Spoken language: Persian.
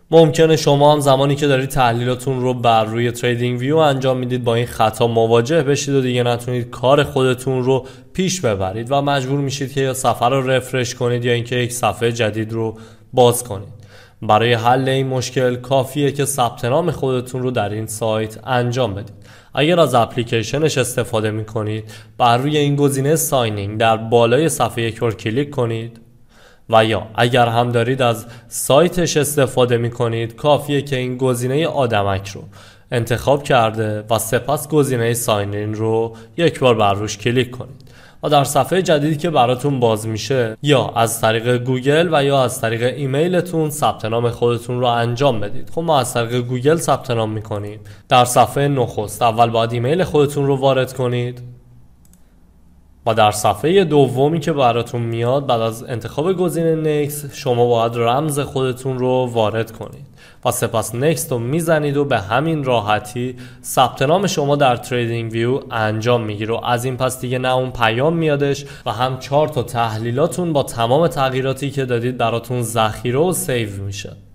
ممکنه شما هم زمانی که دارید تحلیلاتون رو بر روی تریدینگ ویو انجام میدید با این خطا مواجه بشید و دیگه نتونید کار خودتون رو پیش ببرید و مجبور میشید که یا صفحه رو رفرش کنید یا اینکه یک صفحه جدید رو باز کنید. برای حل این مشکل کافیه که ثبت نام خودتون رو در این سایت انجام بدید. اگر از اپلیکیشنش استفاده میکنید بر روی این گزینه ساینینگ در بالای صفحه یک بار کلیک کنید و یا اگر هم دارید از سایتش استفاده میکنید کافیه که این گزینه آدمک رو انتخاب کرده و سپس گزینه ساینین رو یک بار بر روش کلیک کنید و در صفحه جدیدی که براتون باز میشه یا از طریق گوگل و یا از طریق ایمیلتون ثبت نام خودتون رو انجام بدید. خب ما از طریق گوگل ثبت نام میکنیم. در صفحه نخست اول باید ایمیل خودتون رو وارد کنید و در صفحه دومی که براتون میاد بعد از انتخاب گزینه نکست شما باید رمز خودتون رو وارد کنید و سپس نکست رو میزنید و به همین راحتی ثبت نام شما در تریدینگ ویو انجام میگیره و از این پس دیگه نه اون پیام میادش و هم 4 تا تحلیلاتون با تمام تغییراتی که دادید براتون ذخیره و سیو میشه.